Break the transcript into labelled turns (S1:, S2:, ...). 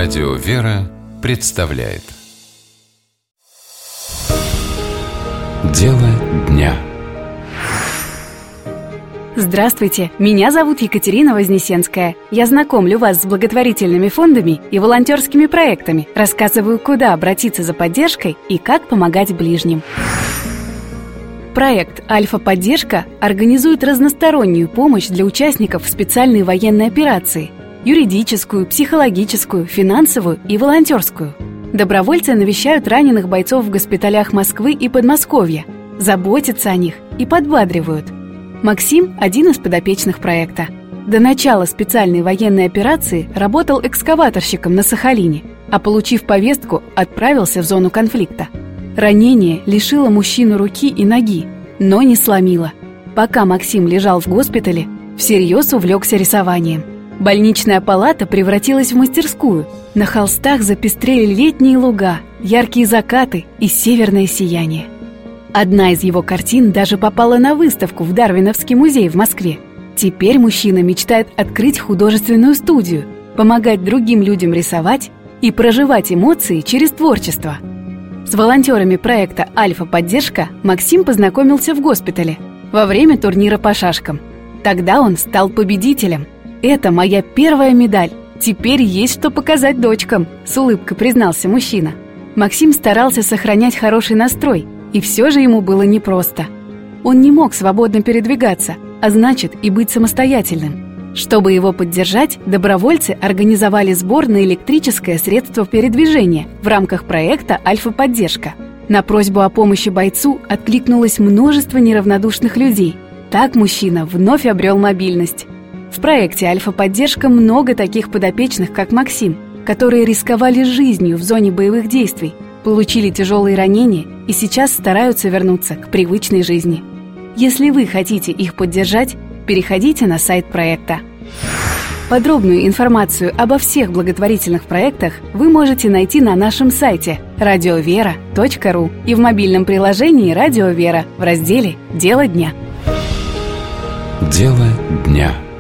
S1: Радио «Вера» представляет Дело дня.
S2: Здравствуйте, меня зовут Екатерина Вознесенская. Я знакомлю вас с благотворительными фондами и волонтерскими проектами, рассказываю, куда обратиться за поддержкой и как помогать ближним. Проект «Альфа-поддержка» организует разностороннюю помощь для участников специальной военной операции – юридическую, психологическую, финансовую и волонтерскую. Добровольцы навещают раненых бойцов в госпиталях Москвы и Подмосковья, заботятся о них и подбадривают. Максим – один из подопечных проекта. До начала специальной военной операции работал экскаваторщиком на Сахалине, а получив повестку, отправился в зону конфликта. Ранение лишило мужчину руки и ноги, но не сломило. Пока Максим лежал в госпитале, всерьез увлекся рисованием. Больничная палата превратилась в мастерскую. На холстах запестрели летние луга, яркие закаты и северное сияние. Одна из его картин даже попала на выставку в Дарвиновский музей в Москве. Теперь мужчина мечтает открыть художественную студию, помогать другим людям рисовать и проживать эмоции через творчество. С волонтерами проекта «Альфа-поддержка» Максим познакомился в госпитале во время турнира по шашкам. Тогда он стал победителем. «Это моя первая медаль. Теперь есть что показать дочкам», — с улыбкой признался мужчина. Максим старался сохранять хороший настрой, и все же ему было непросто. Он не мог свободно передвигаться, а значит и быть самостоятельным. Чтобы его поддержать, добровольцы организовали сбор на электрическое средство передвижения в рамках проекта «Альфа-поддержка». На просьбу о помощи бойцу откликнулось множество неравнодушных людей. Так мужчина вновь обрел мобильность. В проекте «Альфа-поддержка» много таких подопечных, как Максим, которые рисковали жизнью в зоне боевых действий, получили тяжелые ранения и сейчас стараются вернуться к привычной жизни. Если вы хотите их поддержать, переходите на сайт проекта. Подробную информацию обо всех благотворительных проектах вы можете найти на нашем сайте radiovera.ru и в мобильном приложении «Радио Вера» в разделе «Дело дня».
S1: Дело дня.